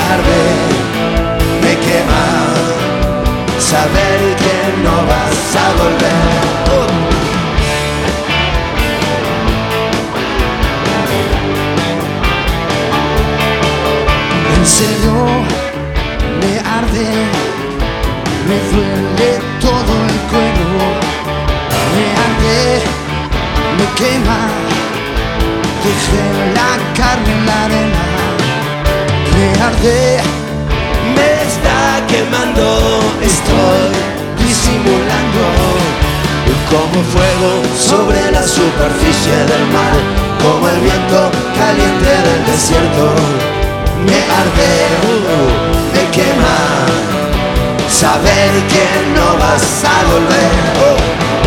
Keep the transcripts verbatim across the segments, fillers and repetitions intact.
arde, me quema saber que no vas a volver. Oh. En serio, me arde, me duele todo el cuero, me arde, me quema, dejé la carne en la arena, me arde, me está quemando, estoy disimulando como fuego sobre la superficie del mar, como el viento caliente del desierto. Me arde, me quema saber que no vas a volver. Oh.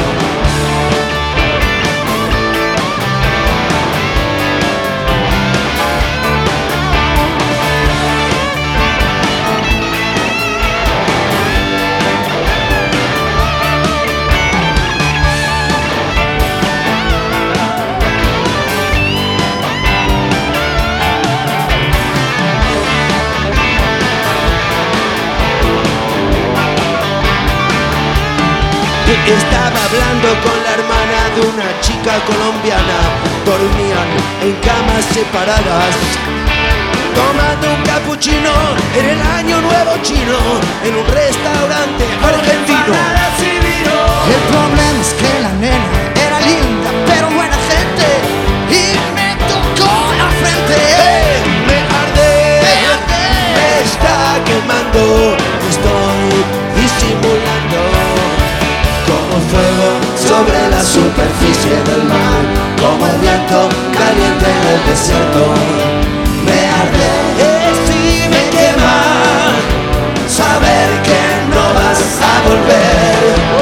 Estaba hablando con la hermana de una chica colombiana. Dormían en camas separadas, tomando un capuchino en el año nuevo chino, en un restaurante argentino. El problema es que la nena era linda, pero buena gente, y me tocó la frente. Hey, me arde, me arde, me está quemando, estoy disimulando como fuego sobre la superficie del mar, como el viento caliente del desierto. Me arde, sí me quema saber que no vas a volver.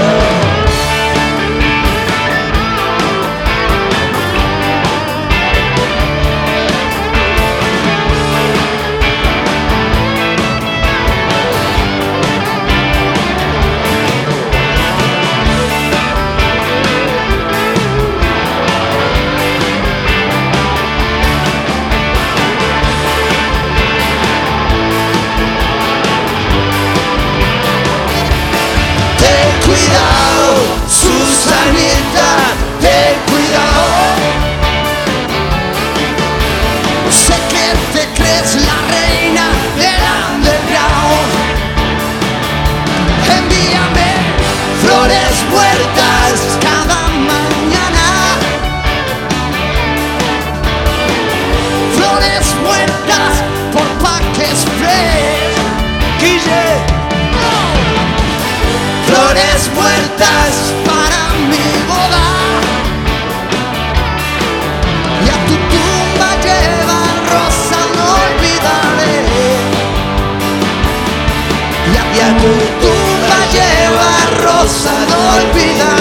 Susanita, ten cuidado. Sé que te crees la reina del underground. Envíame flores muertas cada mañana, flores muertas por paques fresh. Guille, flores muertas para mi boda, y a tu tumba lleva rosa, no olvidaré. Y a, y a tu tumba lleva rosa, no olvidaré.